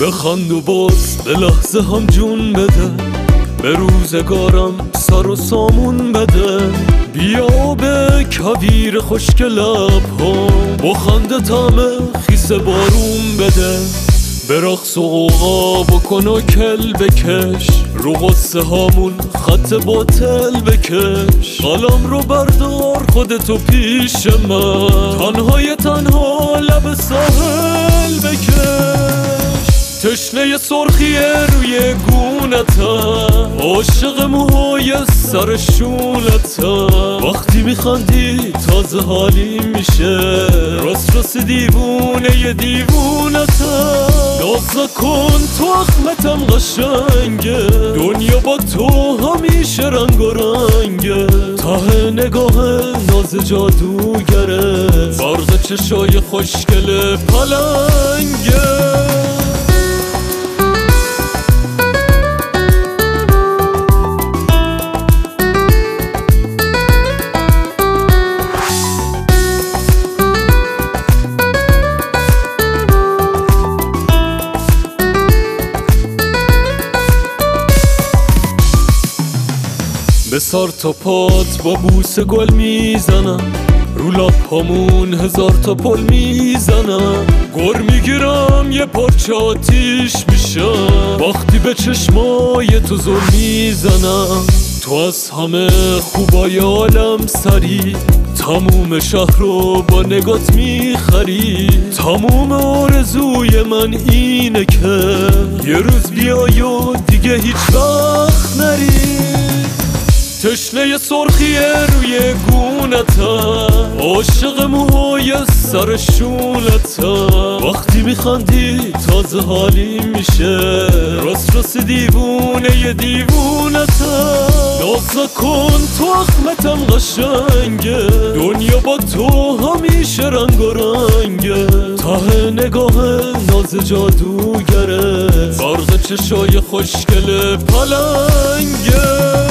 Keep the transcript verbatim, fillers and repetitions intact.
بخند و باز به لحظه هم جون بده، به روزگارم سر و سامون بده. بیا به کویر خشک لب ها با خنده طعم خیس بارون بده. به رقص و غوغا بکن و کل بکش، رو غصه هامون خط باطل بکش. قلم رو بردار خودتو پیش من، تنهای تنها لب ساحل بکش. تشنه سرخی روی گونتم، عاشق موهای سر شونتم. وقتی میخندی تازه حالی میشه، راست راست دیوونه ی دیوونتم. ناز نکن تو اخمتم قشنگه، دنیا با تو همیشه رنگ و رنگه. ته نگاه ناز جادوگره، برق چشای خوشگل پلنگه. به سر تا پات با بوس گل میزنم، رو لپامون هزار تا پل میزنم. گر میگیرم یه پارچه آتیش میشم، وقتی به چشمای تو زل میزنم. تو از همه خوبای عالم سری، تموم شهر رو با نگات میخری. تموم آرزوی من اینه که یه روز بیای و دیگه هیچ وقت نری. تشنه سرخی روی گونتم، عاشق موهای سر شونتم. وقتی میخندی تازه حالی میشه، راست راست دیوونه ی دیوونتم. ناز نکن تو اخمتم قشنگه، دنیا با تو همیشه رنگ و رنگه. ته نگاه ناز جادوگره، برق چشای خوشگل پلنگه.